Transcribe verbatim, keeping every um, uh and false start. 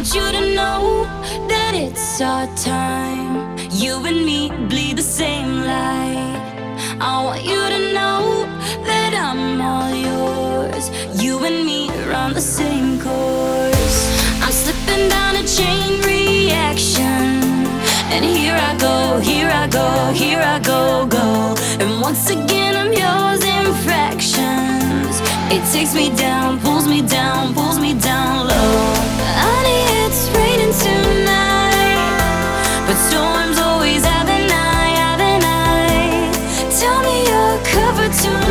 want you to know that it's our time. You and me bleed the same light. I want you to know that I'm all yours. You and me run the same course. I'm slipping down a chain reaction, and here I go, here I go, here I go, go. And once again I'm yours in fractions. It takes me down, pulls me down, pulls me down low. Honey, it's raining tonight, but storms always have the night, have the night. Tell me you're covered tonight.